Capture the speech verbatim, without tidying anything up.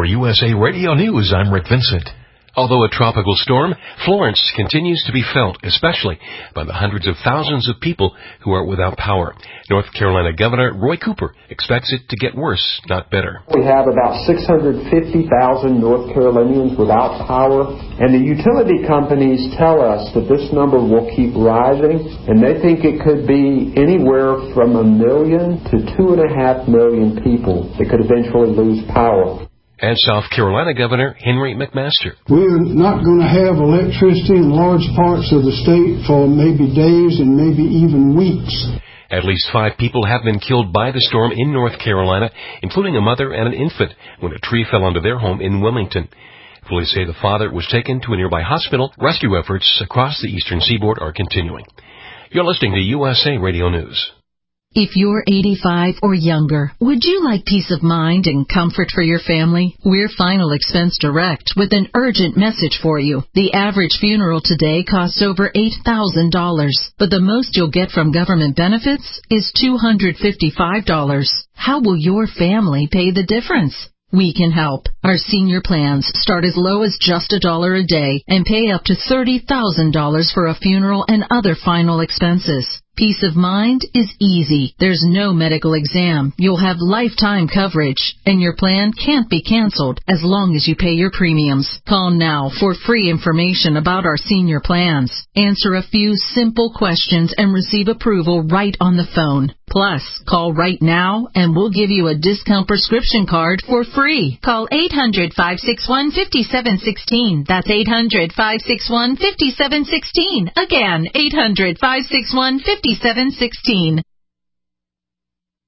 U S A Radio News, I'm Rick Vincent. Although a tropical storm, Florence continues to be felt, especially by the hundreds of thousands of people who are without power. North Carolina Governor Roy Cooper expects it to get worse, not better. We have about six hundred fifty thousand North Carolinians without power, and the utility companies tell us that this number will keep rising, and they think it could be anywhere from a million to two and a half million people that could eventually lose power. And South Carolina Governor Henry McMaster. We're not going to have electricity in large parts of the state for maybe days and maybe even weeks. At least five people have been killed by the storm in North Carolina, including a mother and an infant, when a tree fell onto their home in Wilmington. Police say the father was taken to a nearby hospital. Rescue efforts across the eastern seaboard are continuing. You're listening to U S A Radio News. If you're eighty-five or younger, would you like peace of mind and comfort for your family? We're Final Expense Direct with an urgent message for you. The average funeral today costs over eight thousand dollars, but the most you'll get from government benefits is two hundred fifty-five dollars. How will your family pay the difference? We can help. Our senior plans start as low as just a dollar a day and pay up to thirty thousand dollars for a funeral and other final expenses. Peace of mind is easy. There's no medical exam. You'll have lifetime coverage, and your plan can't be canceled as long as you pay your premiums. Call now for free information about our senior plans. Answer a few simple questions and receive approval right on the phone. Plus, call right now and we'll give you a discount prescription card for free. Call eight hundred, five six one, five seven one six. That's eight hundred, five six one, five seven one six. Again, eight hundred, five six one, five seven one six.